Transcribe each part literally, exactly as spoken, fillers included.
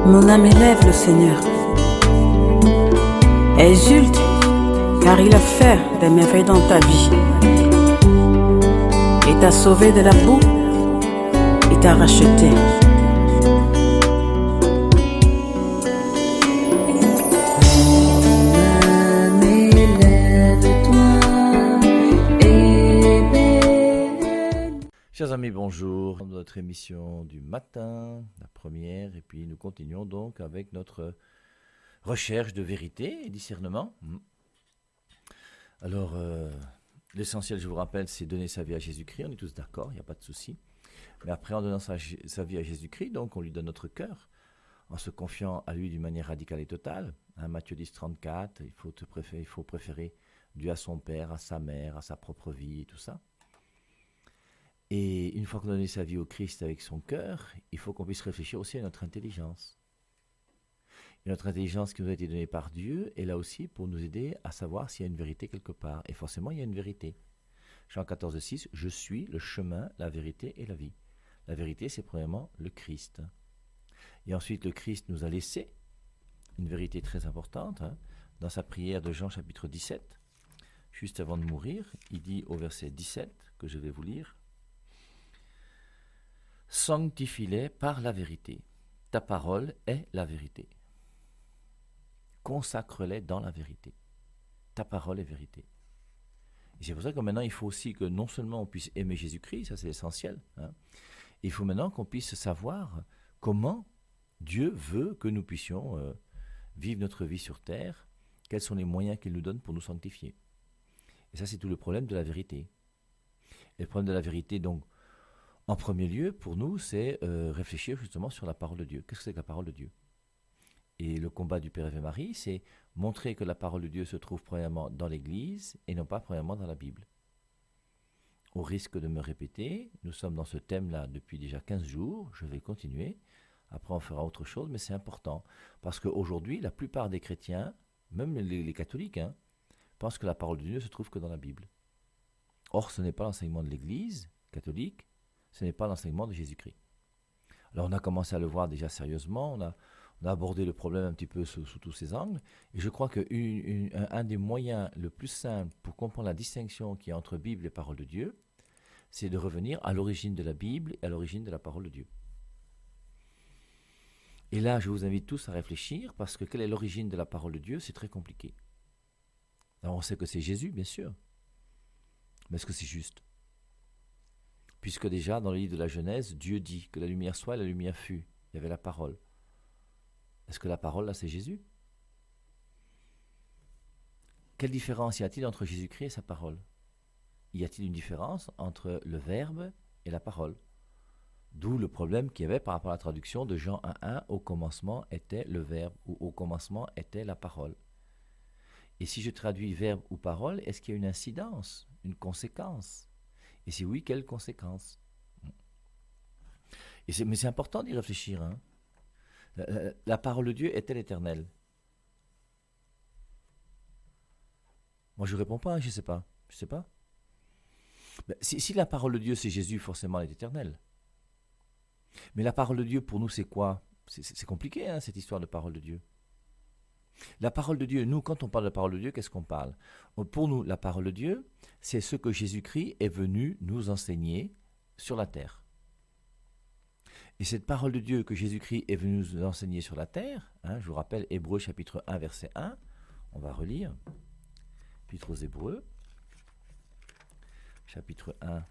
Mon âme élève le Seigneur. Exulte, car il a fait des merveilles dans ta vie. Il t'a sauvé de la boue, il t'a racheté. Chers amis, bonjour. Notre émission du matin, la première, et puis nous continuons donc avec notre recherche de vérité et discernement. Alors, euh, l'essentiel, je vous rappelle, c'est donner sa vie à Jésus-Christ. On est tous d'accord, il n'y a pas de souci. Mais après, en donnant sa, sa vie à Jésus-Christ, donc on lui donne notre cœur, en se confiant à lui d'une manière radicale et totale. Hein, Matthieu dix, trente-quatre, il faut, te préférer, il faut préférer Dieu à son père, à sa mère, à sa propre vie et tout ça. Et une fois qu'on a donné sa vie au Christ avec son cœur, il faut qu'on puisse réfléchir aussi à notre intelligence. Et notre intelligence qui nous a été donnée par Dieu est là aussi pour nous aider à savoir s'il y a une vérité quelque part. Et forcément, il y a une vérité. Jean quatorze, six, « Je suis le chemin, la vérité et la vie ». La vérité, c'est premièrement le Christ. Et ensuite, le Christ nous a laissé une vérité très importante. Hein, dans sa prière de Jean chapitre dix-sept, juste avant de mourir, il dit au verset dix-sept, que je vais vous lire, « Sanctifie-les par la vérité. Ta parole est la vérité. Consacre-les dans la vérité. Ta parole est vérité. » Et c'est pour ça que maintenant, il faut aussi que non seulement on puisse aimer Jésus-Christ, ça c'est essentiel, hein, il faut maintenant qu'on puisse savoir comment Dieu veut que nous puissions euh, vivre notre vie sur terre, quels sont les moyens qu'il nous donne pour nous sanctifier. Et ça, c'est tout le problème de la vérité. Et le problème de la vérité, donc, en premier lieu, pour nous, c'est euh, réfléchir justement sur la parole de Dieu. Qu'est-ce que c'est que la parole de Dieu ? Et le combat du Père Ave Marie, c'est montrer que la parole de Dieu se trouve premièrement dans l'Église et non pas premièrement dans la Bible. Au risque de me répéter, nous sommes dans ce thème-là depuis déjà quinze jours, je vais continuer, après on fera autre chose, mais c'est important. Parce qu'aujourd'hui, la plupart des chrétiens, même les, les catholiques, hein, pensent que la parole de Dieu ne se trouve que dans la Bible. Or, ce n'est pas l'enseignement de l'Église catholique, ce n'est pas l'enseignement de Jésus-Christ. Alors on a commencé à le voir déjà sérieusement, on a, on a abordé le problème un petit peu sous, sous tous ses angles, et je crois qu'un un des moyens le plus simples pour comprendre la distinction qu'il y a entre Bible et parole de Dieu, c'est de revenir à l'origine de la Bible et à l'origine de la parole de Dieu. Et là, je vous invite tous à réfléchir, parce que quelle est l'origine de la parole de Dieu ? C'est très compliqué. Alors on sait que c'est Jésus, bien sûr, mais est-ce que c'est juste ? Puisque déjà, dans le livre de la Genèse, Dieu dit que la lumière soit et la lumière fut. Il y avait la parole. Est-ce que la parole, là, c'est Jésus ? Quelle différence y a-t-il entre Jésus-Christ et sa parole ? Y a-t-il une différence entre le verbe et la parole ? D'où le problème qu'il y avait par rapport à la traduction de Jean un un, « Au commencement était le verbe » ou « Au commencement était la parole ». Et si je traduis verbe ou parole, est-ce qu'il y a une incidence, une conséquence ? Et si oui, quelles conséquences ? Et c'est, mais c'est important d'y réfléchir. Hein. La, la parole de Dieu est-elle éternelle ? Moi, je ne réponds pas, je ne sais pas. Je sais pas. Ben, si, si la parole de Dieu, c'est Jésus, forcément, elle est éternelle. Mais la parole de Dieu, pour nous, c'est quoi ? C'est, c'est, c'est compliqué, hein, cette histoire de parole de Dieu. La parole de Dieu, nous, quand on parle de la parole de Dieu, qu'est-ce qu'on parle ? Pour nous, la parole de Dieu, c'est ce que Jésus-Christ est venu nous enseigner sur la terre. Et cette parole de Dieu que Jésus-Christ est venu nous enseigner sur la terre, hein, je vous rappelle Hébreux chapitre un, verset un, on va relire, Épître aux Hébreux, chapitre un,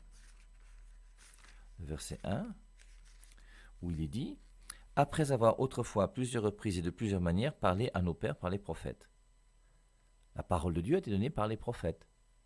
verset un, où il est dit, « Après avoir autrefois à plusieurs reprises et de plusieurs manières parlé à nos pères par les prophètes. » La parole de Dieu a été donnée par les prophètes.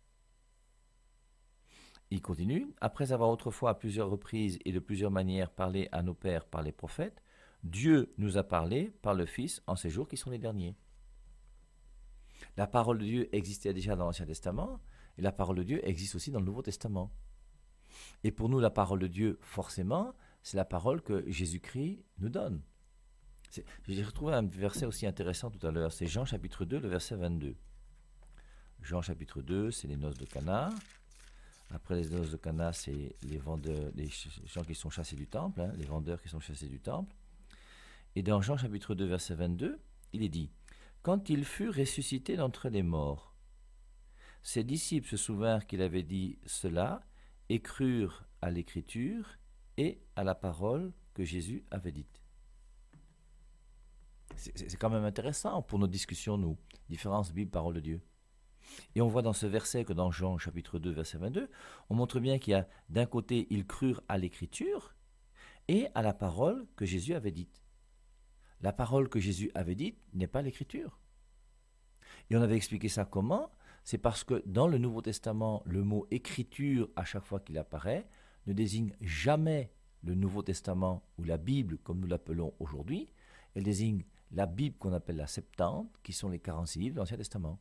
Il continue, « Après avoir autrefois à plusieurs reprises et de plusieurs manières parlé à nos pères par les prophètes, Dieu nous a parlé par le Fils en ces jours qui sont les derniers. » La parole de Dieu existait déjà dans l'Ancien Testament, et la parole de Dieu existe aussi dans le Nouveau Testament. Et pour nous, la parole de Dieu, forcément, c'est la parole que Jésus-Christ nous donne. C'est, j'ai retrouvé un verset aussi intéressant tout à l'heure, c'est Jean chapitre deux, le verset vingt-deux. Jean chapitre deux, c'est les noces de Cana. Après les noces de Cana, c'est les vendeurs, les gens qui sont chassés du temple, hein, les vendeurs qui sont chassés du temple. Et dans Jean chapitre deux, verset vingt-deux, il est dit « Quand il fut ressuscité d'entre les morts, ses disciples se souvinrent qu'il avait dit cela et crurent à l'écriture et à la parole que Jésus avait dite. » C'est, c'est quand même intéressant pour nos discussions, nous, différence Bible, parole de Dieu. Et on voit dans ce verset que dans Jean chapitre deux, verset vingt-deux, on montre bien qu'il y a d'un côté, ils crurent à l'écriture et à la parole que Jésus avait dite. La parole que Jésus avait dite n'est pas l'écriture. Et on avait expliqué ça comment ? C'est parce que dans le Nouveau Testament, le mot écriture, à chaque fois qu'il apparaît, ne désigne jamais le Nouveau Testament ou la Bible, comme nous l'appelons aujourd'hui. Elle désigne la Bible qu'on appelle la Septante, qui sont les quarante-six livres de l'Ancien Testament.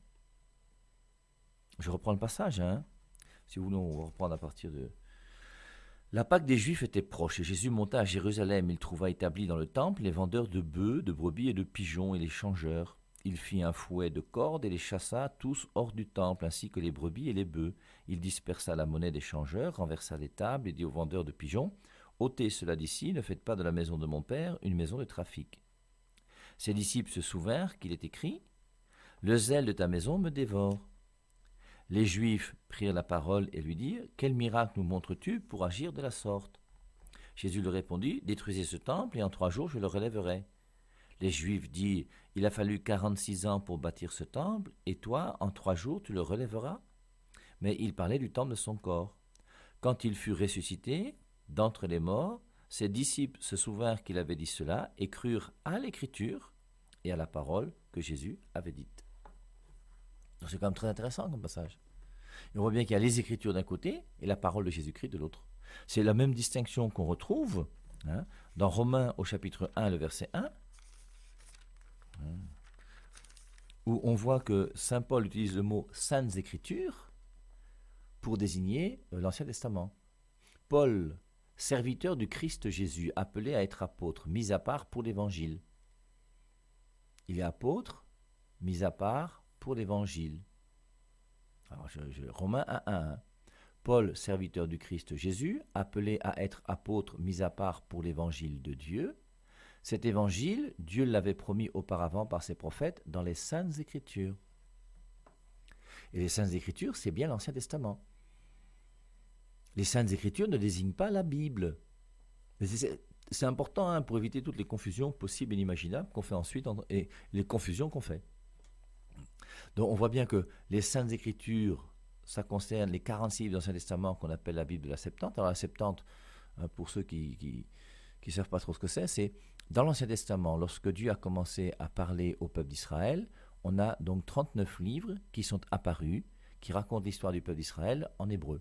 Je reprends le passage, hein. Si vous voulez, on va reprendre à partir de... La Pâque des Juifs était proche, et Jésus monta à Jérusalem. Il trouva établis dans le temple les vendeurs de bœufs, de brebis et de pigeons, et les changeurs. Il fit un fouet de cordes et les chassa tous hors du temple, ainsi que les brebis et les bœufs. Il dispersa la monnaie des changeurs, renversa les tables et dit aux vendeurs de pigeons, « ôtez cela d'ici, ne faites pas de la maison de mon père une maison de trafic. » Ses disciples se souvinrent qu'il est écrit, « Le zèle de ta maison me dévore. » Les Juifs prirent la parole et lui dirent, « Quel miracle nous montres-tu pour agir de la sorte ?» Jésus leur répondit, « Détruisez ce temple et en trois jours je le relèverai. » Les Juifs dirent, « Il a fallu quarante-six ans pour bâtir ce temple, et toi, en trois jours, tu le relèveras ?» Mais il parlait du temple de son corps. Quand il fut ressuscité d'entre les morts, ses disciples se souvinrent qu'il avait dit cela et crurent à l'écriture et à la parole que Jésus avait dite. Donc c'est quand même très intéressant comme passage. Et on voit bien qu'il y a les Écritures d'un côté et la parole de Jésus-Christ de l'autre. C'est la même distinction qu'on retrouve hein, dans Romains au chapitre un, le verset un, hein, où on voit que saint Paul utilise le mot « saintes Écritures » pour désigner euh, l'Ancien Testament. Paul, serviteur du Christ Jésus, appelé à être apôtre, mis à part pour l'Évangile. Il est apôtre, mis à part pour l'Évangile. Alors, je, je, Romains un, un. Paul, serviteur du Christ Jésus, appelé à être apôtre, mis à part pour l'Évangile de Dieu. Cet Évangile, Dieu l'avait promis auparavant par ses prophètes dans les Saintes Écritures. Et les Saintes Écritures, c'est bien l'Ancien Testament. Les Saintes Écritures ne désignent pas la Bible. Mais c'est, c'est important hein, pour éviter toutes les confusions possibles et inimaginables qu'on fait ensuite et les confusions qu'on fait. Donc on voit bien que les Saintes Écritures, ça concerne les quarante-six livres de l'Ancien Testament qu'on appelle la Bible de la Septante. Alors la Septante, hein, pour ceux qui qui qui savent pas trop ce que c'est, c'est dans l'Ancien Testament, lorsque Dieu a commencé à parler au peuple d'Israël, on a donc trente-neuf livres qui sont apparus, qui racontent l'histoire du peuple d'Israël en hébreu.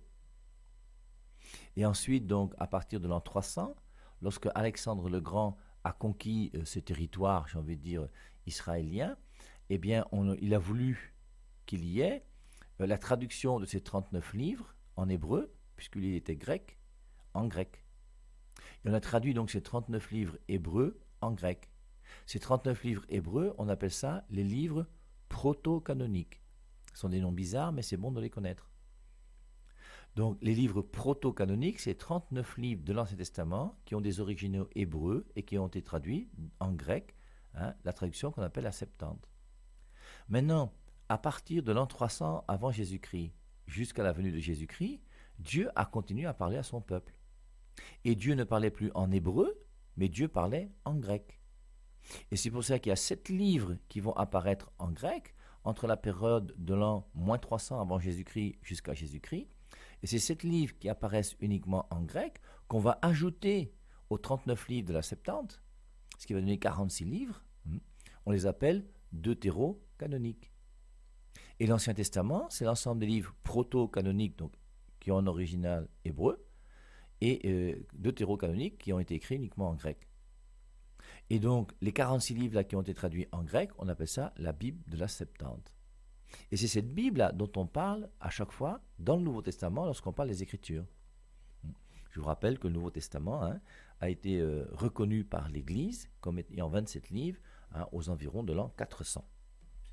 Et ensuite, donc, à partir de l'an trois cents, lorsque Alexandre le Grand a conquis euh, ce territoire, j'ai envie de dire, israélien, eh bien, on, il a voulu qu'il y ait euh, la traduction de ces trente-neuf livres en hébreu, puisqu'il était grec, en grec. Et on a traduit donc ces trente-neuf livres hébreux en grec. Ces trente-neuf livres hébreux, on appelle ça les livres proto-canoniques. Ce sont des noms bizarres, mais c'est bon de les connaître. Donc, les livres proto-canoniques, c'est trente-neuf livres de l'Ancien Testament qui ont des originaux hébreux et qui ont été traduits en grec, hein, la traduction qu'on appelle la Septante. Maintenant, à partir de l'an trois cents avant Jésus-Christ, jusqu'à la venue de Jésus-Christ, Dieu a continué à parler à son peuple. Et Dieu ne parlait plus en hébreu, mais Dieu parlait en grec. Et c'est pour ça qu'il y a sept livres qui vont apparaître en grec entre la période de l'an moins trois cents avant Jésus-Christ jusqu'à Jésus-Christ. Et c'est sept livres qui apparaissent uniquement en grec qu'on va ajouter aux trente-neuf livres de la Septante, ce qui va donner quarante-six livres. On les appelle deutéro-canoniques. Et l'Ancien Testament, c'est l'ensemble des livres proto-canoniques, donc qui ont un original hébreu, et euh, deutéro-canoniques qui ont été écrits uniquement en grec. Et donc, les quarante-six livres là, qui ont été traduits en grec, on appelle ça la Bible de la Septante. Et c'est cette Bible-là dont on parle à chaque fois dans le Nouveau Testament lorsqu'on parle des Écritures. Je vous rappelle que le Nouveau Testament hein, a été euh, reconnu par l'Église comme ayant vingt-sept livres hein, aux environs de l'an quatre cents.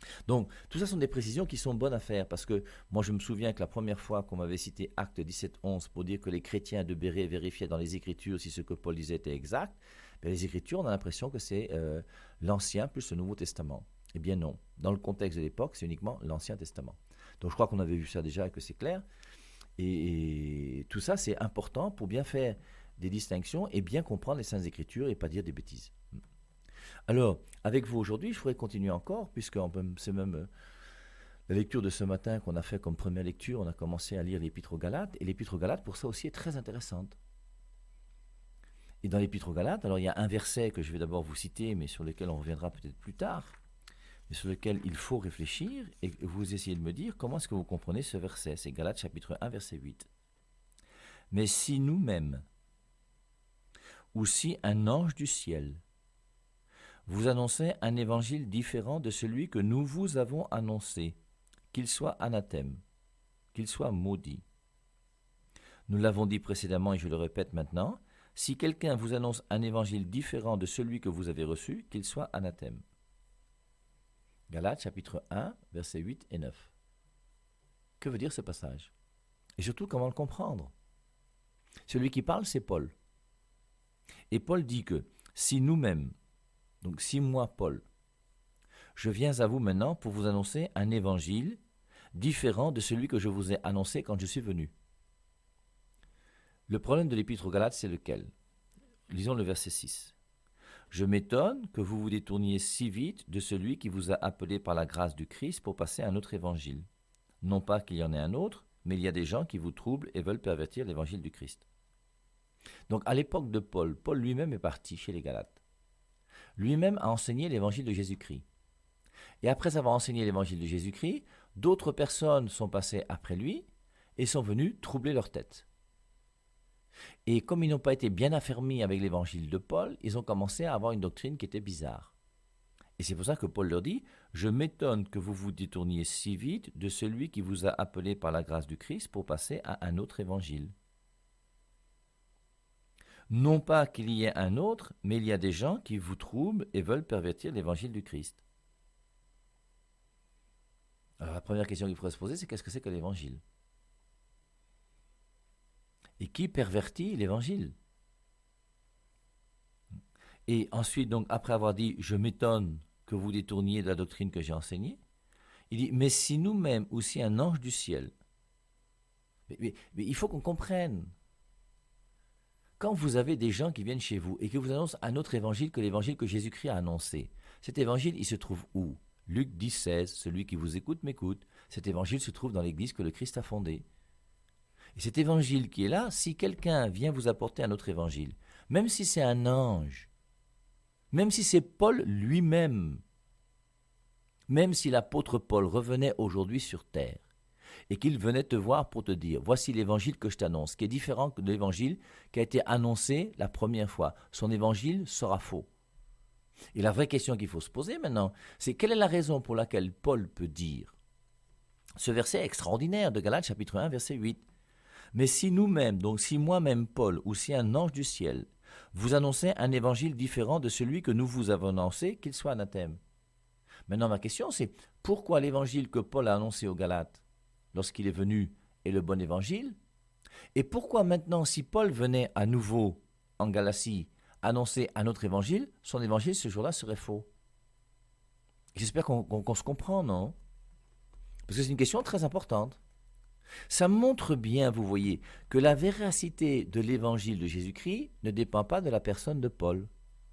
Donc, tout ça sont des précisions qui sont bonnes à faire, parce que moi, je me souviens que la première fois qu'on m'avait cité Acte dix-sept onze pour dire que les chrétiens de Bérée vérifiaient dans les Écritures si ce que Paul disait était exact, bien, les Écritures, on a l'impression que c'est euh, l'Ancien plus le Nouveau Testament. Eh bien non, dans le contexte de l'époque, c'est uniquement l'Ancien Testament. Donc, je crois qu'on avait vu ça déjà et que c'est clair. Et, et tout ça, c'est important pour bien faire des distinctions et bien comprendre les Saintes Écritures et pas dire des bêtises. Alors, avec vous aujourd'hui, je pourrais continuer encore, puisque c'est même euh, la lecture de ce matin qu'on a fait comme première lecture, on a commencé à lire l'Épître aux Galates, et l'Épître aux Galates, pour ça aussi, est très intéressante. Et dans l'Épître aux Galates, alors il y a un verset que je vais d'abord vous citer, mais sur lequel on reviendra peut-être plus tard, mais sur lequel il faut réfléchir, et vous essayez de me dire comment est-ce que vous comprenez ce verset. C'est Galates chapitre un, verset huit. « Mais si nous-mêmes, ou si un ange du ciel, vous annoncez un évangile différent de celui que nous vous avons annoncé, qu'il soit anathème, qu'il soit maudit. Nous l'avons dit précédemment et je le répète maintenant, si quelqu'un vous annonce un évangile différent de celui que vous avez reçu, qu'il soit anathème. » Galates chapitre un, versets huit et neuf. Que veut dire ce passage? Et surtout, comment le comprendre? Celui qui parle, c'est Paul. Et Paul dit que si nous-mêmes, donc si moi, Paul, je viens à vous maintenant pour vous annoncer un évangile différent de celui que je vous ai annoncé quand je suis venu. Le problème de l'Épître aux Galates, c'est lequel? Lisons le verset six. « Je m'étonne que vous vous détourniez si vite de celui qui vous a appelé par la grâce du Christ pour passer à un autre évangile. Non pas qu'il y en ait un autre, mais il y a des gens qui vous troublent et veulent pervertir l'évangile du Christ. » Donc à l'époque de Paul, Paul lui-même est parti chez les Galates. Lui-même a enseigné l'évangile de Jésus-Christ. Et après avoir enseigné l'évangile de Jésus-Christ, d'autres personnes sont passées après lui et sont venues troubler leur tête. Et comme ils n'ont pas été bien affermis avec l'évangile de Paul, ils ont commencé à avoir une doctrine qui était bizarre. Et c'est pour ça que Paul leur dit « Je m'étonne que vous vous détourniez si vite de celui qui vous a appelé par la grâce du Christ pour passer à un autre évangile. » Non pas qu'il y ait un autre, mais il y a des gens qui vous troublent et veulent pervertir l'évangile du Christ. Alors la première question qu'il faudrait se poser, c'est qu'est-ce que c'est que l'évangile? Et qui pervertit l'évangile? Et ensuite, donc, après avoir dit « Je m'étonne que vous détourniez de la doctrine que j'ai enseignée », il dit « Mais si nous-mêmes, ou si un ange du ciel… » mais, mais, mais il faut qu'on comprenne. Quand vous avez des gens qui viennent chez vous et qui vous annoncent un autre évangile que l'évangile que Jésus-Christ a annoncé, cet évangile, il se trouve où? Luc dix, seize, celui qui vous écoute m'écoute. Cet évangile se trouve dans l'église que le Christ a fondée. Et cet évangile qui est là, si quelqu'un vient vous apporter un autre évangile, même si c'est un ange, même si c'est Paul lui-même, même si l'apôtre Paul revenait aujourd'hui sur terre, et qu'il venait te voir pour te dire, voici l'évangile que je t'annonce, qui est différent de l'évangile qui a été annoncé la première fois. Son évangile sera faux. Et la vraie question qu'il faut se poser maintenant, c'est quelle est la raison pour laquelle Paul peut dire ce verset extraordinaire de Galates chapitre un, verset huit. Mais si nous-mêmes, donc si moi-même Paul, ou si un ange du ciel, vous annoncez un évangile différent de celui que nous vous avons annoncé, qu'il soit anathème. Maintenant ma question c'est, pourquoi l'évangile que Paul a annoncé aux Galates lorsqu'il est venu est le bon évangile? Et pourquoi maintenant, si Paul venait à nouveau en Galatie annoncer un autre évangile, son évangile ce jour-là serait faux? J'espère qu'on, qu'on, qu'on se comprend, non? Parce que c'est une question très importante. Ça montre bien, vous voyez, que la véracité de l'évangile de Jésus-Christ ne dépend pas de la personne de Paul.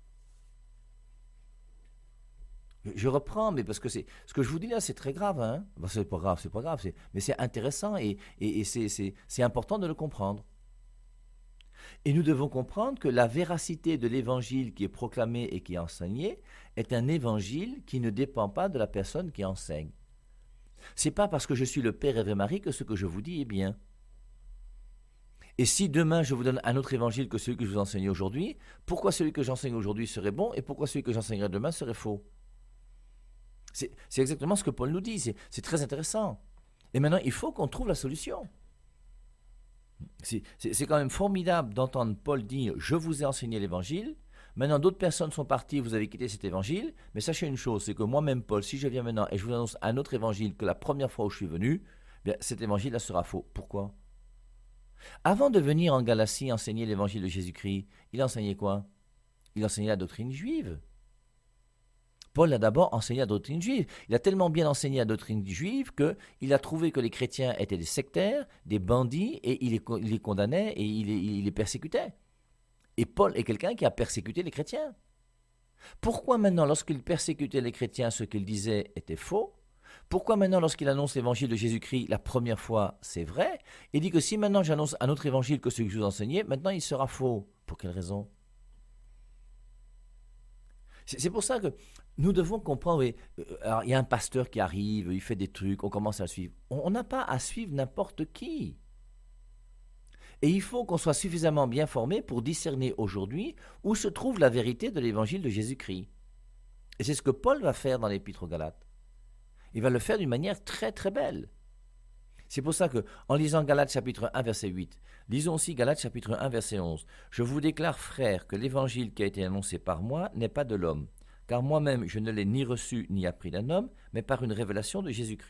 Je reprends, mais parce que c'est, ce que je vous dis là, c'est très grave. Hein ben, c'est pas grave, c'est pas grave, c'est, mais c'est intéressant et, et, et c'est, c'est, c'est important de le comprendre. Et nous devons comprendre que la véracité de l'évangile qui est proclamé et qui est enseigné est un évangile qui ne dépend pas de la personne qui enseigne. C'est pas parce que je suis le Père et Marie que ce que je vous dis est bien. Et si demain je vous donne un autre évangile que celui que je vous enseigne aujourd'hui, pourquoi celui que j'enseigne aujourd'hui serait bon et pourquoi celui que j'enseignerai demain serait faux? C'est, c'est exactement ce que Paul nous dit, c'est, c'est très intéressant. Et maintenant, il faut qu'on trouve la solution. C'est, c'est, c'est quand même formidable d'entendre Paul dire « Je vous ai enseigné l'évangile », Maintenant, d'autres personnes sont parties, vous avez quitté cet évangile, mais sachez une chose, c'est que moi-même, Paul, si je viens maintenant et je vous annonce un autre évangile que la première fois où je suis venu, bien, cet évangile-là sera faux. Pourquoi? Avant de venir en Galatie enseigner l'évangile de Jésus-Christ, il enseignait quoi? Il enseignait la doctrine juive. Paul a d'abord enseigné la doctrine juive. Il a tellement bien enseigné la doctrine juive qu'il a trouvé que les chrétiens étaient des sectaires, des bandits, et il les, il les condamnait et il les, il les persécutait. Et Paul est quelqu'un qui a persécuté les chrétiens. Pourquoi maintenant, lorsqu'il persécutait les chrétiens, ce qu'il disait était faux? Pourquoi maintenant, lorsqu'il annonce l'évangile de Jésus-Christ la première fois, c'est vrai? Il dit que si maintenant j'annonce un autre évangile que celui que je vous enseignais, maintenant il sera faux. Pour quelle raison? C'est pour ça que nous devons comprendre, oui, alors, il y a un pasteur qui arrive, il fait des trucs, on commence à le suivre. On n'a pas à suivre n'importe qui. Et il faut qu'on soit suffisamment bien formé pour discerner aujourd'hui où se trouve la vérité de l'évangile de Jésus-Christ. Et c'est ce que Paul va faire dans l'Épître aux Galates. Il va le faire d'une manière très très belle. C'est pour ça que, en lisant Galates chapitre un, verset huit, lisons aussi Galates chapitre un, verset onze. « Je vous déclare, frères, que l'évangile qui a été annoncé par moi n'est pas de l'homme, car moi-même je ne l'ai ni reçu ni appris d'un homme, mais par une révélation de Jésus-Christ. »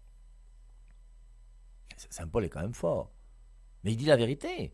Saint Paul est quand même fort, mais il dit la vérité.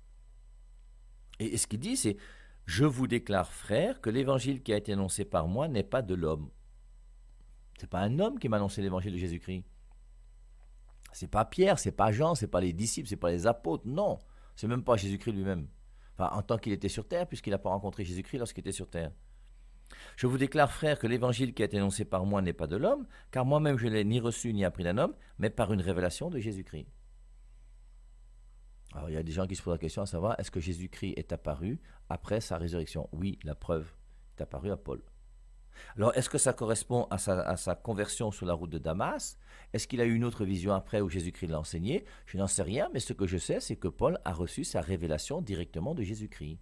Et ce qu'il dit, c'est « Je vous déclare, frères, que l'évangile qui a été annoncé par moi n'est pas de l'homme. » Ce n'est pas un homme qui m'a annoncé l'évangile de Jésus-Christ. C'est pas Pierre, c'est pas Jean, c'est pas les disciples, c'est pas les apôtres, non. C'est même pas Jésus-Christ lui-même. Enfin, en tant qu'il était sur terre, puisqu'il n'a pas rencontré Jésus-Christ lorsqu'il était sur terre. Je vous déclare, frères, que l'évangile qui a été annoncé par moi n'est pas de l'homme, car moi-même je ne l'ai ni reçu ni appris d'un homme, mais par une révélation de Jésus-Christ. Alors, il y a des gens qui se posent la question à savoir, est-ce que Jésus-Christ est apparu après sa résurrection? Oui, la preuve est apparue à Paul. Alors, est-ce que ça correspond à sa, à sa conversion sur la route de Damas? Est-ce qu'il a eu une autre vision après où Jésus-Christ l'a enseigné? Je n'en sais rien, mais ce que je sais, c'est que Paul a reçu sa révélation directement de Jésus-Christ.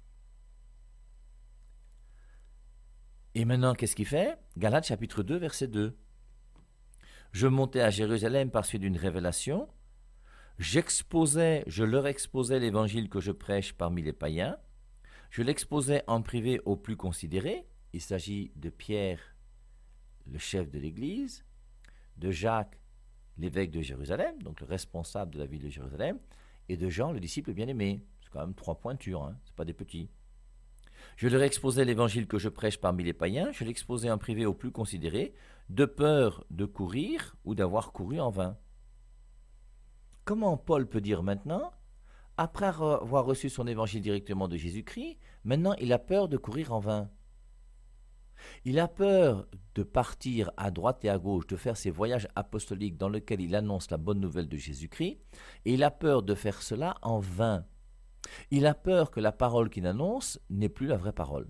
Et maintenant, qu'est-ce qu'il fait? Galates chapitre deux, verset deux. Je montais à Jérusalem par suite d'une révélation. J'exposais, je leur exposais l'évangile que je prêche parmi les païens. Je l'exposais en privé aux plus considérés. Il s'agit de Pierre, le chef de l'Église, de Jacques, l'évêque de Jérusalem, donc le responsable de la ville de Jérusalem, et de Jean, le disciple bien-aimé. C'est quand même trois pointures, hein, c'est pas des petits. Je leur exposais l'évangile que je prêche parmi les païens, je l'exposais en privé aux plus considérés, de peur de courir ou d'avoir couru en vain. Comment Paul peut dire maintenant, après avoir reçu son évangile directement de Jésus-Christ, maintenant il a peur de courir en vain? Il a peur de partir à droite et à gauche, de faire ces voyages apostoliques dans lesquels il annonce la bonne nouvelle de Jésus-Christ, et il a peur de faire cela en vain. Il a peur que la parole qu'il annonce n'est plus la vraie parole.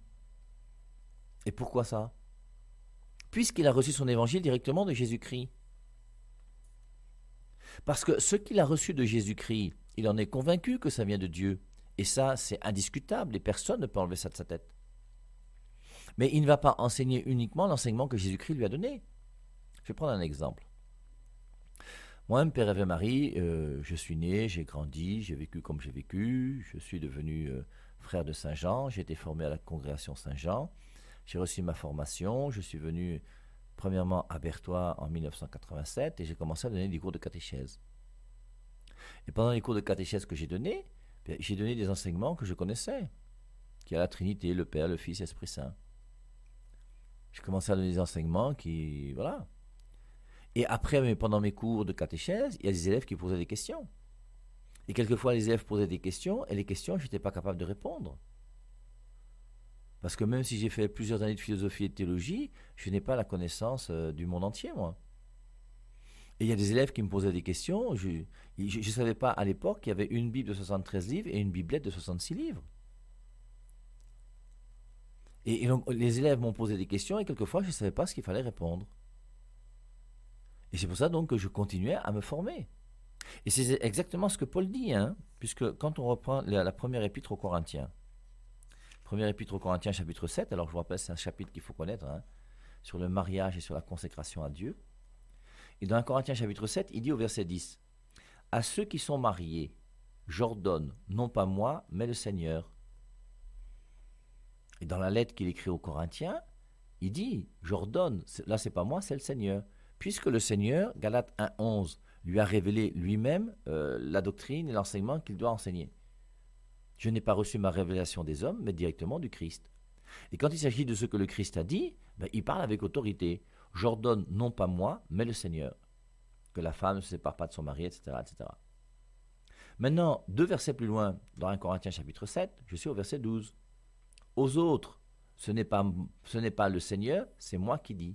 Et pourquoi ça? Puisqu'il a reçu son évangile directement de Jésus-Christ. Parce que ce qu'il a reçu de Jésus-Christ, il en est convaincu que ça vient de Dieu. Et ça, c'est indiscutable, et personne ne peut enlever ça de sa tête. Mais il ne va pas enseigner uniquement l'enseignement que Jésus-Christ lui a donné. Je vais prendre un exemple. Moi-même, Père Ave Marie, euh, je suis né, j'ai grandi, j'ai vécu comme j'ai vécu, je suis devenu euh, frère de Saint-Jean, j'ai été formé à la congrégation Saint-Jean, j'ai reçu ma formation, je suis venu premièrement à Berthois en mille neuf cent quatre-vingt-sept et j'ai commencé à donner des cours de catéchèse. Et pendant les cours de catéchèse que j'ai donnés, j'ai donné des enseignements que je connaissais, qui est la Trinité, le Père, le Fils, l'Esprit Saint. J'ai commencé à donner des enseignements qui... Voilà. Et après, mais pendant mes cours de catéchèse, il y a des élèves qui posaient des questions. Et quelquefois, les élèves posaient des questions, et les questions, je n'étais pas capable de répondre. Parce que même si j'ai fait plusieurs années de philosophie et de théologie, je n'ai pas la connaissance euh, du monde entier, moi. Et il y a des élèves qui me posaient des questions. Je ne savais pas à l'époque qu'il y avait une Bible de soixante-treize livres et une biblette de soixante-six livres. Et, et donc, les élèves m'ont posé des questions et quelquefois, je ne savais pas ce qu'il fallait répondre. Et c'est pour ça donc que je continuais à me former. Et c'est exactement ce que Paul dit, hein, puisque quand on reprend la, la première épître aux Corinthiens, première épître aux Corinthiens chapitre sept, alors je vous rappelle, c'est un chapitre qu'il faut connaître, hein, sur le mariage et sur la consécration à Dieu. Et dans un Corinthiens chapitre sept, il dit au verset dix, « À ceux qui sont mariés, j'ordonne, non pas moi, mais le Seigneur. » Et dans la lettre qu'il écrit aux Corinthiens, il dit, j'ordonne, là c'est pas moi, c'est le Seigneur. Puisque le Seigneur, Galates un onze, lui a révélé lui-même euh, la doctrine et l'enseignement qu'il doit enseigner. Je n'ai pas reçu ma révélation des hommes, mais directement du Christ. Et quand il s'agit de ce que le Christ a dit, ben, il parle avec autorité. J'ordonne non pas moi, mais le Seigneur. Que la femme ne se sépare pas de son mari, et cetera, et cetera. Maintenant, deux versets plus loin, dans un Corinthiens chapitre sept, je suis au verset douze. Aux autres, ce n'est pas, ce n'est pas le Seigneur, c'est moi qui dis.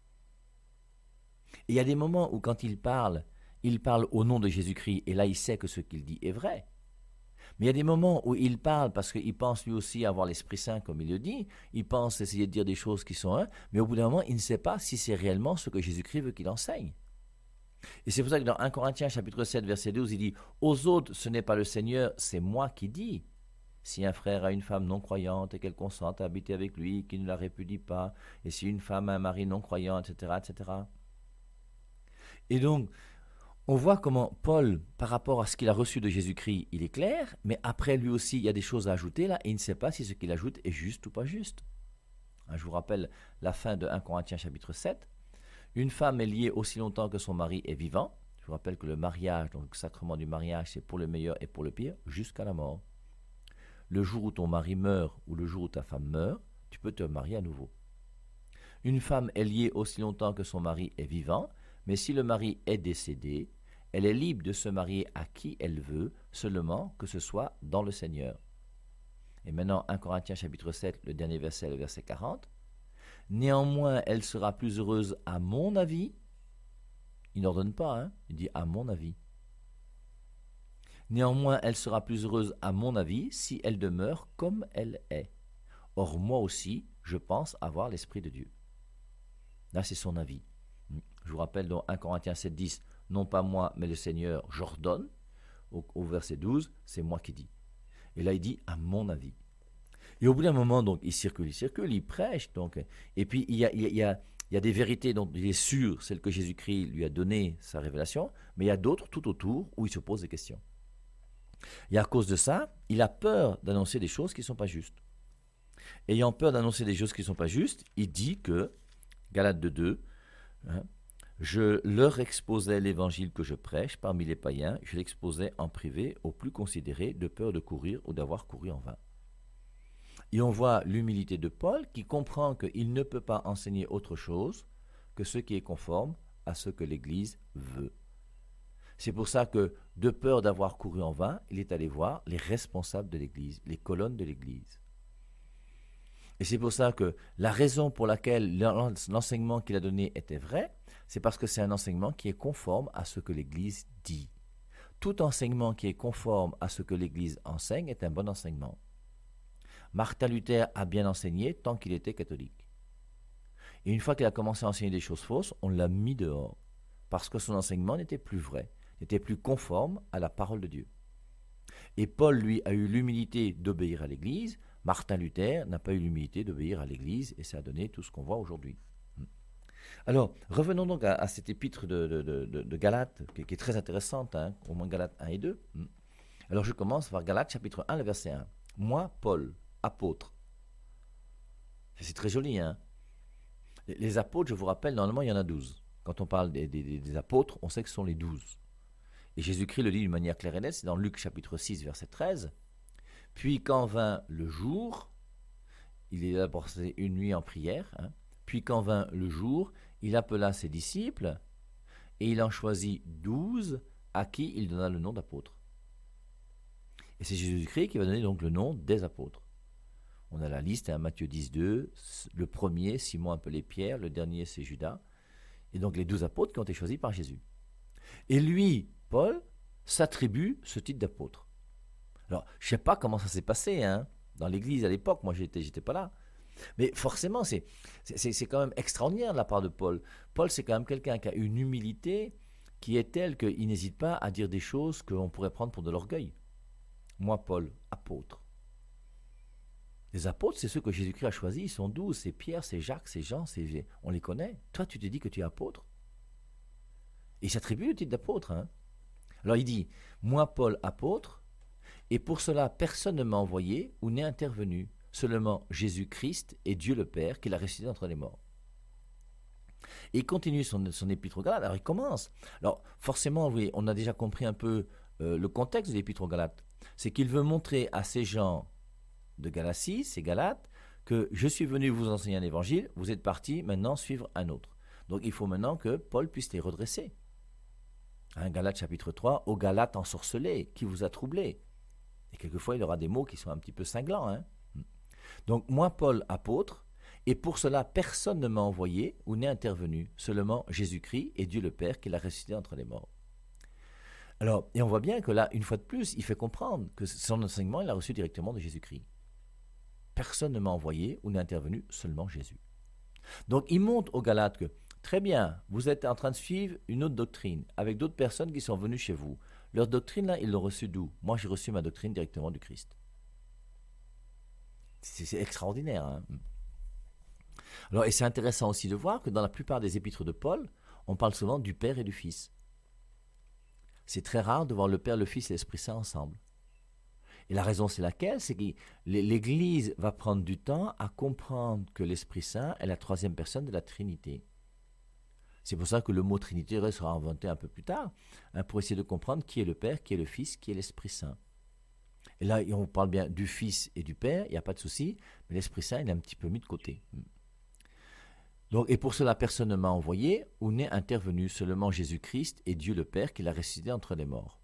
Et il y a des moments où quand il parle, il parle au nom de Jésus-Christ, et là il sait que ce qu'il dit est vrai. Mais il y a des moments où il parle parce qu'il pense lui aussi avoir l'Esprit Saint, comme il le dit, il pense essayer de dire des choses qui sont un, mais au bout d'un moment, il ne sait pas si c'est réellement ce que Jésus-Christ veut qu'il enseigne. Et c'est pour ça que dans un Corinthiens chapitre sept, verset douze, il dit « Aux autres, ce n'est pas le Seigneur, c'est moi qui dis. Si un frère a une femme non croyante et qu'elle consente à habiter avec lui, qu'il ne la répudie pas, et si une femme a un mari non croyant, et cetera, et cetera » Et donc, on voit comment Paul, par rapport à ce qu'il a reçu de Jésus-Christ, il est clair, mais après lui aussi, il y a des choses à ajouter là, et il ne sait pas si ce qu'il ajoute est juste ou pas juste. Je vous rappelle la fin de un Corinthiens chapitre sept. Une femme est liée aussi longtemps que son mari est vivant. Je vous rappelle que le mariage, donc le sacrement du mariage, c'est pour le meilleur et pour le pire, jusqu'à la mort. Le jour où ton mari meurt ou le jour où ta femme meurt, tu peux te marier à nouveau. Une femme est liée aussi longtemps que son mari est vivant, mais si le mari est décédé, elle est libre de se marier à qui elle veut, seulement que ce soit dans le Seigneur. Et maintenant, un Corinthiens chapitre sept, le dernier verset, le verset quarante. Néanmoins, elle sera plus heureuse à mon avis. Il n'ordonne pas, hein, il dit à mon avis. Néanmoins, elle sera plus heureuse à mon avis si elle demeure comme elle est. Or, moi aussi, je pense avoir l'Esprit de Dieu. Là, c'est son avis. Je vous rappelle dans un Corinthiens sept, dix, non pas moi, mais le Seigneur, j'ordonne. Au, au verset douze, c'est moi qui dis. Et là, il dit à mon avis. Et au bout d'un moment, donc, il circule, il circule, il prêche. Donc, et puis, il y a, il y a, il y a des vérités dont il est sûr, celles que Jésus-Christ lui a donné sa révélation, mais il y a d'autres tout autour où il se pose des questions. Et à cause de ça, il a peur d'annoncer des choses qui ne sont pas justes. Ayant peur d'annoncer des choses qui ne sont pas justes, il dit que, Galates deux, deux, hein, je leur exposais l'évangile que je prêche parmi les païens, je l'exposais en privé aux plus considérés, de peur de courir ou d'avoir couru en vain. Et on voit l'humilité de Paul qui comprend qu'il ne peut pas enseigner autre chose que ce qui est conforme à ce que l'Église veut. C'est pour ça que, de peur d'avoir couru en vain, il est allé voir les responsables de l'Église, les colonnes de l'Église. Et c'est pour ça que la raison pour laquelle l'enseignement qu'il a donné était vrai, c'est parce que c'est un enseignement qui est conforme à ce que l'Église dit. Tout enseignement qui est conforme à ce que l'Église enseigne est un bon enseignement. Martin Luther a bien enseigné tant qu'il était catholique. Et une fois qu'il a commencé à enseigner des choses fausses, on l'a mis dehors, parce que son enseignement n'était plus vrai, n'était plus conforme à la parole de Dieu. Et Paul, lui, a eu l'humilité d'obéir à l'Église. Martin Luther n'a pas eu l'humilité d'obéir à l'Église, et ça a donné tout ce qu'on voit aujourd'hui. Alors, revenons donc à, à cette épître de, de, de, de Galates, qui, qui est très intéressante, hein, au moins Galates un et deux. Alors, je commence par Galates chapitre un, le verset un. Moi, Paul, apôtre. C'est très joli, hein. Les, les apôtres, je vous rappelle, normalement, il y en a douze. Quand on parle des, des, des apôtres, on sait que ce sont les douze. Et Jésus-Christ le dit d'une manière claire et nette, c'est dans Luc chapitre six, verset treize. Puis quand vint le jour, il est d'abord passé une nuit en prière, hein. Puis quand vint le jour, il appela ses disciples et il en choisit douze à qui il donna le nom d'apôtre. Et c'est Jésus-Christ qui va donner donc le nom des apôtres. On a la liste, hein, Matthieu dix, deux, le premier, Simon appelé Pierre, le dernier c'est Judas, et donc les douze apôtres qui ont été choisis par Jésus. Et lui, Paul, s'attribue ce titre d'apôtre. Alors, je ne sais pas comment ça s'est passé, hein, dans l'église à l'époque, moi j'étais, j'étais pas là. Mais forcément, c'est, c'est, c'est quand même extraordinaire de la part de Paul. Paul, c'est quand même quelqu'un qui a une humilité qui est telle qu'il n'hésite pas à dire des choses qu'on pourrait prendre pour de l'orgueil. Moi, Paul, apôtre. Les apôtres, c'est ceux que Jésus-Christ a choisis, ils sont douze, c'est Pierre, c'est Jacques, c'est Jean, c'est... on les connaît. Toi, tu te dis que tu es apôtre. Et il s'attribue le titre d'apôtre. Hein. Alors il dit, moi, Paul, apôtre, et pour cela, personne ne m'a envoyé ou n'est intervenu. seulement Jésus-Christ et Dieu le Père qu'il a ressuscité d'entre les morts. Et il continue son, son épître aux Galates. Alors il commence. Alors forcément, oui, on a déjà compris un peu euh, le contexte de l'épître aux Galates. C'est qu'il veut montrer à ces gens de Galatie, ces Galates, que je suis venu vous enseigner un évangile, vous êtes partis maintenant suivre un autre. Donc il faut maintenant que Paul puisse les redresser. Hein, Galates chapitre trois, aux Galates ensorcelés, qui vous a troublés. Et quelquefois il y aura des mots qui sont un petit peu cinglants. Hein. Donc moi, Paul, apôtre, et pour cela personne ne m'a envoyé ou n'est intervenu, seulement Jésus-Christ et Dieu le Père qui l'a ressuscité entre les morts. Alors, et on voit bien que là, une fois de plus, il fait comprendre que son enseignement, il l'a reçu directement de Jésus-Christ. Personne ne m'a envoyé ou n'est intervenu, seulement Jésus. Donc il montre aux Galates que, très bien, vous êtes en train de suivre une autre doctrine, avec d'autres personnes qui sont venues chez vous. Leur doctrine, là, ils l'ont reçue d'où? Moi, j'ai reçu ma doctrine directement du Christ. C'est, c'est extraordinaire. Hein. Alors, et c'est intéressant aussi de voir que dans la plupart des épîtres de Paul, on parle souvent du Père et du Fils. C'est très rare de voir le Père, le Fils et l'Esprit Saint ensemble. Et la raison, c'est laquelle? C'est que l'Église va prendre du temps à comprendre que l'Esprit Saint est la troisième personne de la Trinité. C'est pour ça que le mot Trinité sera inventé un peu plus tard, hein, pour essayer de comprendre qui est le Père, qui est le Fils, qui est l'Esprit Saint. Et là, on parle bien du Fils et du Père, il n'y a pas de souci, mais l'Esprit Saint, il est un petit peu mis de côté. Donc, et pour cela, personne ne m'a envoyé ou n'est intervenu, seulement Jésus-Christ et Dieu le Père qui l'a ressuscité entre les morts.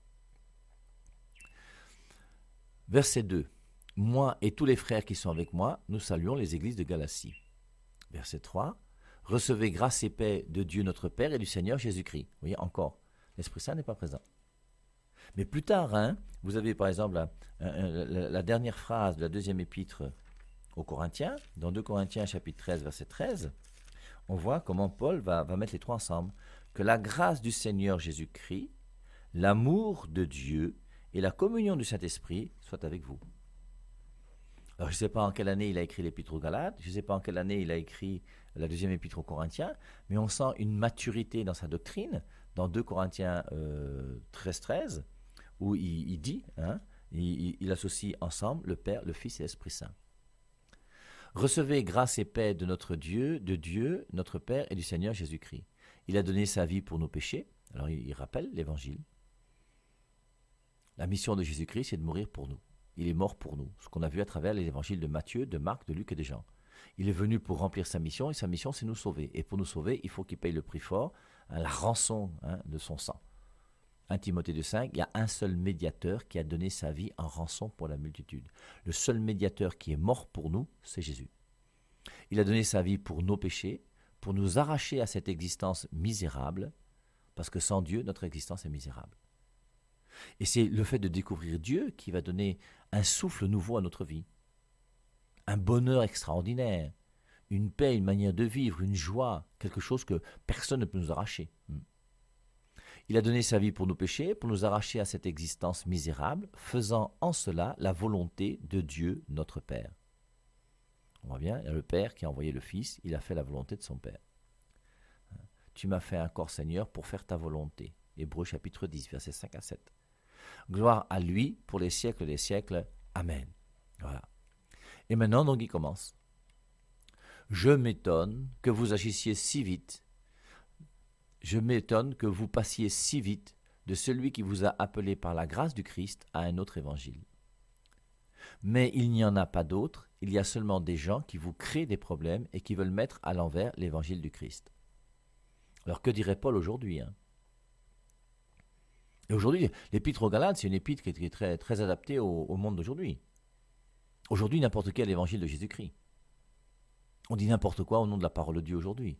Verset deux. Moi et tous les frères qui sont avec moi, nous saluons les églises de Galatie. Verset trois. Recevez grâce et paix de Dieu notre Père et du Seigneur Jésus-Christ. Vous voyez, encore, l'Esprit Saint n'est pas présent. Mais plus tard, hein, vous avez par exemple la, la, la, la dernière phrase de la deuxième épître aux Corinthiens, dans deux Corinthiens chapitre treize, verset treize, on voit comment Paul va, va mettre les trois ensemble. Que la grâce du Seigneur Jésus-Christ, l'amour de Dieu et la communion du Saint-Esprit soient avec vous. Alors je ne sais pas en quelle année il a écrit l'épître aux Galates, je ne sais pas en quelle année il a écrit la deuxième épître aux Corinthiens, mais on sent une maturité dans sa doctrine, dans deux Corinthiens euh, treize treize, où il, il dit, hein, il, il associe ensemble le Père, le Fils et l'Esprit Saint. Recevez grâce et paix de notre Dieu, de Dieu, notre Père et du Seigneur Jésus-Christ. Il a donné sa vie pour nos péchés. Alors il, il rappelle l'Évangile. La mission de Jésus-Christ, c'est de mourir pour nous. Il est mort pour nous, ce qu'on a vu à travers les évangiles de Matthieu, de Marc, de Luc et de Jean. Il est venu pour remplir sa mission, et sa mission, c'est nous sauver. Et pour nous sauver, il faut qu'il paye le prix fort, hein, la rançon hein, de son sang. un Timothée deux cinq, il y a un seul médiateur qui a donné sa vie en rançon pour la multitude. Le seul médiateur qui est mort pour nous, c'est Jésus. Il a donné sa vie pour nos péchés, pour nous arracher à cette existence misérable, parce que sans Dieu, notre existence est misérable. Et c'est le fait de découvrir Dieu qui va donner un souffle nouveau à notre vie. Un bonheur extraordinaire, une paix, une manière de vivre, une joie, quelque chose que personne ne peut nous arracher. Il a donné sa vie pour nos péchés, pour nous arracher à cette existence misérable, faisant en cela la volonté de Dieu notre Père. On voit bien, il y a le Père qui a envoyé le Fils, il a fait la volonté de son Père. Tu m'as fait un corps, Seigneur, pour faire ta volonté. Hébreux chapitre dix, versets cinq à sept. Gloire à lui pour les siècles des siècles. Amen. Voilà. Et maintenant, donc, il commence. Je m'étonne que vous agissiez si vite. Je m'étonne que vous passiez si vite de celui qui vous a appelé par la grâce du Christ à un autre évangile. Mais il n'y en a pas d'autre, il y a seulement des gens qui vous créent des problèmes et qui veulent mettre à l'envers l'évangile du Christ. Alors que dirait Paul aujourd'hui hein Et aujourd'hui, l'épître aux Galates, c'est une épître qui est très, très adaptée au, au monde d'aujourd'hui. Aujourd'hui, n'importe quel évangile de Jésus-Christ. On dit n'importe quoi au nom de la parole de Dieu aujourd'hui.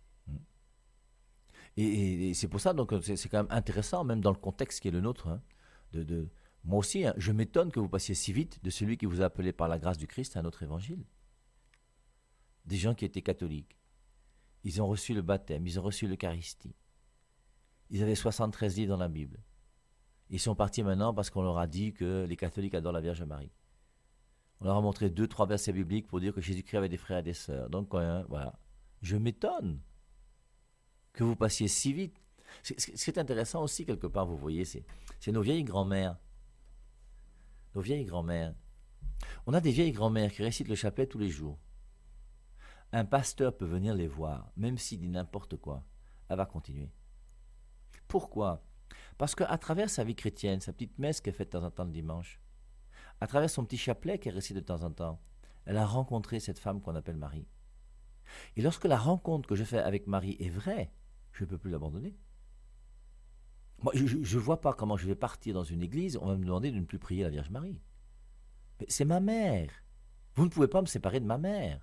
Et, et, et c'est pour ça, donc, c'est, c'est quand même intéressant, même dans le contexte qui est le nôtre, hein, de, de, moi aussi, hein, je m'étonne que vous passiez si vite de celui qui vous a appelé par la grâce du Christ à un autre évangile. Des gens qui étaient catholiques. Ils ont reçu le baptême, ils ont reçu l'Eucharistie. Ils avaient soixante-treize livres dans la Bible. Ils sont partis maintenant parce qu'on leur a dit que les catholiques adorent la Vierge Marie. On leur a montré deux, trois versets bibliques pour dire que Jésus-Christ avait des frères et des sœurs. Donc, hein, voilà. Je m'étonne que vous passiez si vite. Ce qui est intéressant aussi, quelque part, vous voyez, c'est, c'est nos vieilles grand-mères. Nos vieilles grand-mères. On a des vieilles grand-mères qui récitent le chapelet tous les jours. Un pasteur peut venir les voir, même s'il dit n'importe quoi. Elle va continuer. Pourquoi ? Parce qu'à travers sa vie chrétienne, sa petite messe qu'elle fait de temps en temps le dimanche, à travers son petit chapelet qu'elle récite de temps en temps, elle a rencontré cette femme qu'on appelle Marie. Et lorsque la rencontre que je fais avec Marie est vraie, je ne peux plus l'abandonner. Moi, je ne vois pas comment je vais partir dans une église, on va me demander de ne plus prier la Vierge Marie. Mais c'est ma mère. Vous ne pouvez pas me séparer de ma mère.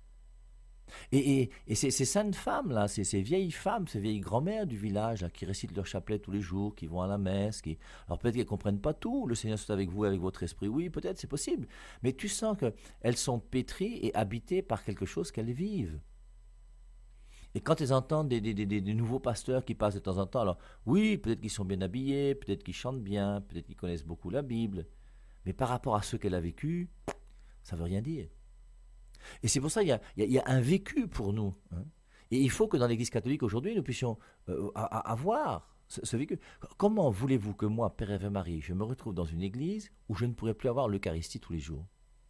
Et, et, et ces, ces saintes femmes-là, ces, ces vieilles femmes, ces vieilles grand-mères du village là, qui récitent leur chapelet tous les jours, qui vont à la messe, qui... alors peut-être qu'elles ne comprennent pas tout, le Seigneur soit avec vous, avec votre esprit, oui, peut-être, c'est possible, mais tu sens qu'elles sont pétries et habitées par quelque chose qu'elles vivent. Et quand elles entendent des, des, des, des nouveaux pasteurs qui passent de temps en temps, alors oui, peut-être qu'ils sont bien habillés, peut-être qu'ils chantent bien, peut-être qu'ils connaissent beaucoup la Bible, mais par rapport à ce qu'elle a vécu, ça ne veut rien dire. Et c'est pour ça qu'il y a, il y a un vécu pour nous. Hein. Et il faut que dans l'Église catholique aujourd'hui, nous puissions euh, avoir ce, ce vécu. Comment voulez-vous que moi, Père Ave Marie, je me retrouve dans une église où je ne pourrais plus avoir l'Eucharistie tous les jours ?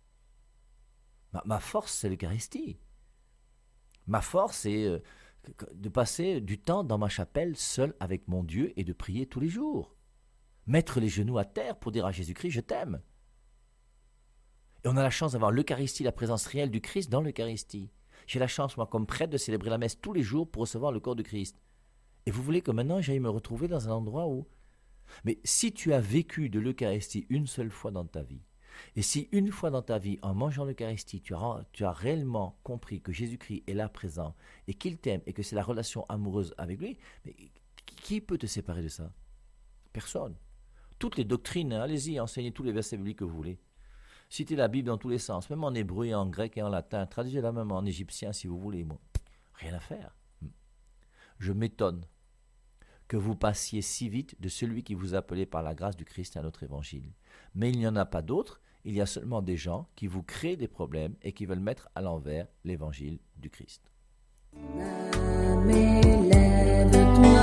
ma, ma force, c'est l'Eucharistie. Ma force, c'est euh, de passer du temps dans ma chapelle seul avec mon Dieu et de prier tous les jours. Mettre les genoux à terre pour dire à Jésus-Christ, je t'aime. Et on a la chance d'avoir l'Eucharistie, la présence réelle du Christ dans l'Eucharistie. J'ai la chance, moi, comme prêtre, de célébrer la messe tous les jours pour recevoir le corps du Christ. Et vous voulez que maintenant j'aille me retrouver dans un endroit où... Mais si tu as vécu de l'Eucharistie une seule fois dans ta vie, et si une fois dans ta vie, en mangeant l'Eucharistie, tu as, tu as réellement compris que Jésus-Christ est là présent, et qu'il t'aime, et que c'est la relation amoureuse avec lui, mais qui peut te séparer de ça ? Personne. Toutes les doctrines, hein, allez-y, enseignez tous les versets bibliques que vous voulez. Citez la Bible dans tous les sens, même en hébreu, en grec et en latin. Traduisez-la même en égyptien si vous voulez. Moi, rien à faire. Je m'étonne que vous passiez si vite de celui qui vous appelait par la grâce du Christ à notre évangile. Mais il n'y en a pas d'autre, il y a seulement des gens qui vous créent des problèmes et qui veulent mettre à l'envers l'évangile du Christ.